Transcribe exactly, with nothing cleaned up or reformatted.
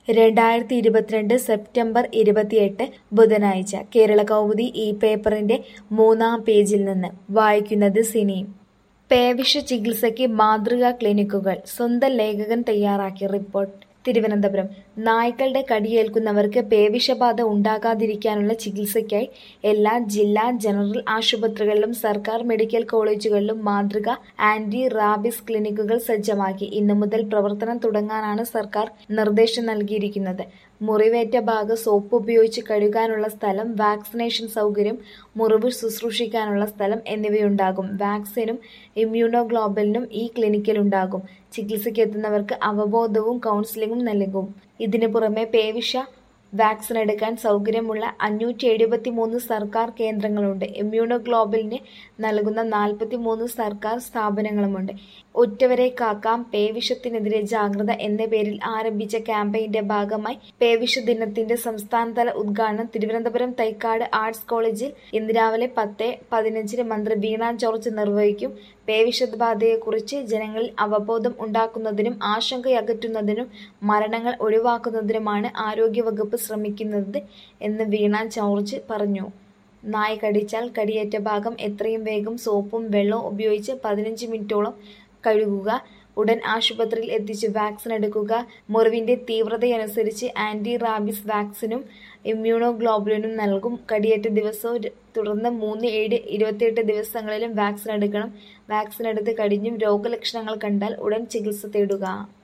രണ്ടായിരത്തി ഇരുപത്തിരണ്ട് സെപ്റ്റംബർ ഇരുപത്തിയെട്ട് ബുധനാഴ്ച കേരളകൗമുദി ഈ പേപ്പറിന്റെ മൂന്നാം പേജിൽ നിന്ന് വായിക്കുന്നത് സിനി. പേവിഷ ചികിത്സയ്ക്ക് മാതൃകാ ക്ലിനിക്കുകൾ. സ്വന്തം ലേഖകൻ തയ്യാറാക്കിയ റിപ്പോർട്ട്. തിരുവനന്തപുരം. നായ്ക്കളുടെ കടിയേൽക്കുന്നവർക്ക് പേവിഷബാധ ഉണ്ടാകാതിരിക്കാനുള്ള ചികിത്സയ്ക്കായി എല്ലാ ജില്ലാ ജനറൽ ആശുപത്രികളിലും സർക്കാർ മെഡിക്കൽ കോളേജുകളിലും മാതൃകാ ആന്റി റാബിസ് ക്ലിനിക്കുകൾ സജ്ജമാക്കി. ഇന്നു മുതൽ പ്രവർത്തനം തുടങ്ങാനാണ് സർക്കാർ നിർദ്ദേശം നൽകിയിരിക്കുന്നത്. മുറിവേറ്റ ഭാഗം സോപ്പ് ഉപയോഗിച്ച് കഴുകാനുള്ള സ്ഥലം, വാക്സിനേഷൻ സൗകര്യം, മുറിവ് ശുശ്രൂഷിക്കാനുള്ള സ്ഥലം എന്നിവയുണ്ടാകും. വാക്സിനും ഇമ്മ്യൂണോഗ്ലോബുലിനും ഈ ക്ലിനിക്കിലുണ്ടാകും. ചികിത്സയ്ക്കെത്തുന്നവർക്ക് അവബോധവും കൗൺസിലിംഗും നൽകും. ഇതിനു പുറമെ പേവിഷ വാക്സിനെടുക്കാൻ സൗകര്യമുള്ള അഞ്ഞൂറ്റി എഴുപത്തിമൂന്ന് സർക്കാർ കേന്ദ്രങ്ങളുണ്ട്. ഇമ്മ്യൂണോഗ്ലോബുലിന് നൽകുന്ന നാൽപ്പത്തിമൂന്ന് സർക്കാർ സ്ഥാപനങ്ങളുമുണ്ട്. ഒറ്റവരെ കാക്കാം, പേവിഷത്തിനെതിരെ ജാഗ്രത എന്ന പേരിൽ ആരംഭിച്ച ക്യാമ്പയിന്റെ ഭാഗമായി പേവിഷ ദിനത്തിന്റെ സംസ്ഥാനതല ഉദ്ഘാടനം തിരുവനന്തപുരം തൈക്കാട് ആർട്സ് കോളേജിൽ ഇന്ന് രാവിലെ പത്ത് പതിനഞ്ചിന് മന്ത്രി വീണ ജോർജ് നിർവഹിക്കും. പേവിഷബാധയെക്കുറിച്ച് ജനങ്ങളിൽ അവബോധം ഉണ്ടാക്കുന്നതിനും ആശങ്കയകറ്റുന്നതിനും മരണങ്ങൾ ഒഴിവാക്കുന്നതിനുമാണ് ആരോഗ്യവകുപ്പ് ശ്രമിക്കുന്നത് എന്ന് വീണ ജോർജ് പറഞ്ഞു. നായ കടിച്ചാൽ കടിയേറ്റ ഭാഗം എത്രയും വേഗം സോപ്പും വെള്ളവും ഉപയോഗിച്ച് പതിനഞ്ച് മിനിറ്റോളം കഴുകുക. ഉടൻ ആശുപത്രിയിൽ എത്തിച്ച് വാക്സിൻ എടുക്കുക. മുറിവിന്റെ തീവ്രതയനുസരിച്ച് ആന്റി റാബിസ് വാക്സിനും ഇമ്മ്യൂണോഗ്ലോബുലിനും നൽകും. കടിയേറ്റ ദിവസവും തുടർന്ന് മൂന്ന്, ഏഴ്, ഇരുപത്തിയെട്ട് ദിവസങ്ങളിലും വാക്സിൻ എടുക്കണം. വാക്സിൻ എടുത്ത് കഴിഞ്ഞും രോഗലക്ഷണങ്ങൾ കണ്ടാൽ ഉടൻ ചികിത്സ തേടുക.